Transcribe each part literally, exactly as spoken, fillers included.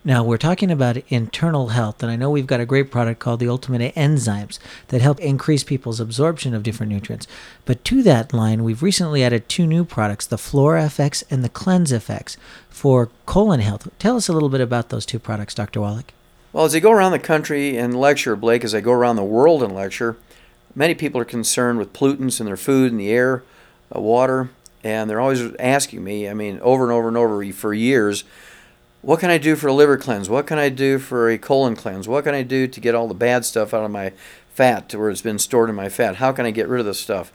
Now, we're talking about internal health, and I know we've got a great product called the Ultimate Enzymes that help increase people's absorption of different nutrients. But to that line, we've recently added two new products, the Flora F X and the Cleanse F X, for colon health. Tell us a little bit about those two products, Doctor Wallach. Well, as I go around the country and lecture, Blake, as I go around the world and lecture, many people are concerned with pollutants in their food, in the air, uh, water, and they're always asking me, I mean, over and over and over for years, what can I do for a liver cleanse? What can I do for a colon cleanse? What can I do to get all the bad stuff out of my fat to where it's been stored in my fat? How can I get rid of this stuff?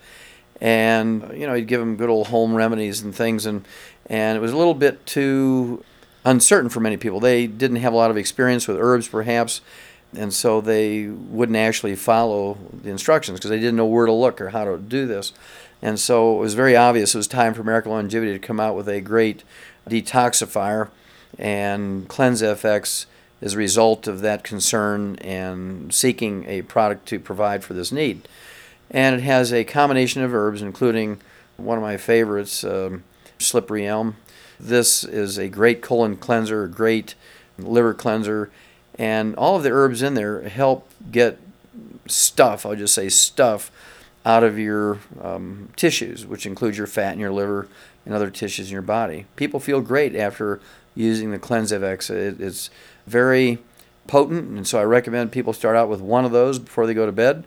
And, you know, you'd give them good old home remedies and things, and, and it was a little bit too uncertain for many people. They didn't have a lot of experience with herbs, perhaps, and so they wouldn't actually follow the instructions because they didn't know where to look or how to do this. And so it was very obvious it was time for Miracle Longevity to come out with a great detoxifier. And Cleanse F X is a result of that concern and seeking a product to provide for this need. And it has a combination of herbs, including one of my favorites, um, slippery elm. This is a great colon cleanser, a great liver cleanser, and all of the herbs in there help get stuff, I'll just say stuff, out of your um, tissues, which includes your fat and your liver and other tissues in your body. People feel great after using the Cleanse F X. It, it's very potent, and so I recommend people start out with one of those before they go to bed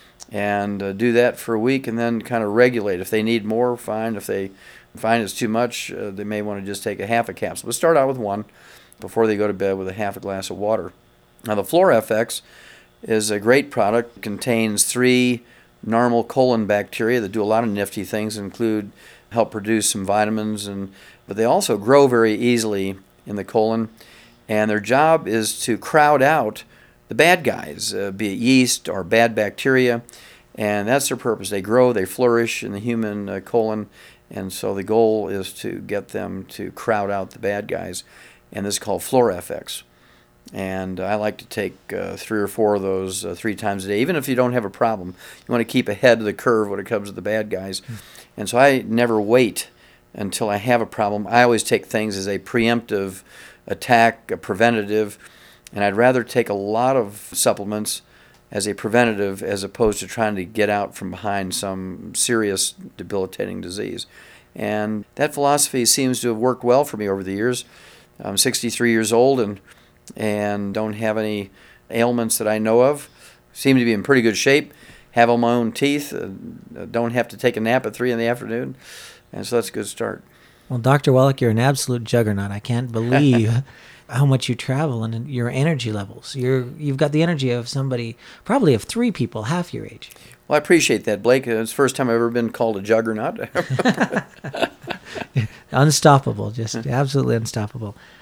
and uh, do that for a week and then kind of regulate. If they need more, fine. If they find it's too much, uh, they may want to just take a half a capsule. But start out with one before they go to bed with a half a glass of water. Now, the Flora F X is a great product. It contains three normal colon bacteria that do a lot of nifty things, include help produce some vitamins, and but they also grow very easily in the colon, and their job is to crowd out the bad guys, uh, be it yeast or bad bacteria, and that's their purpose. They grow, they flourish in the human uh, colon, and so the goal is to get them to crowd out the bad guys, and this is called Flora F X. And I like to take uh, three or four of those uh, three times a day, even if you don't have a problem. You want to keep ahead of the curve when it comes to the bad guys. Mm. And so I never wait until I have a problem. I always take things as a preemptive attack, a preventative, and I'd rather take a lot of supplements as a preventative as opposed to trying to get out from behind some serious debilitating disease. And that philosophy seems to have worked well for me over the years. I'm sixty-three years old and and don't have any ailments that I know of. Seem to be in pretty good shape. Have all my own teeth. Uh, don't have to take a nap at three in the afternoon. And so that's a good start. Well, Doctor Wallach, you're an absolute juggernaut. I can't believe how much you travel and your energy levels. You're, you've got the energy of somebody, probably of three people half your age. Well, I appreciate that, Blake. It's the first time I've ever been called a juggernaut. Unstoppable, just absolutely unstoppable.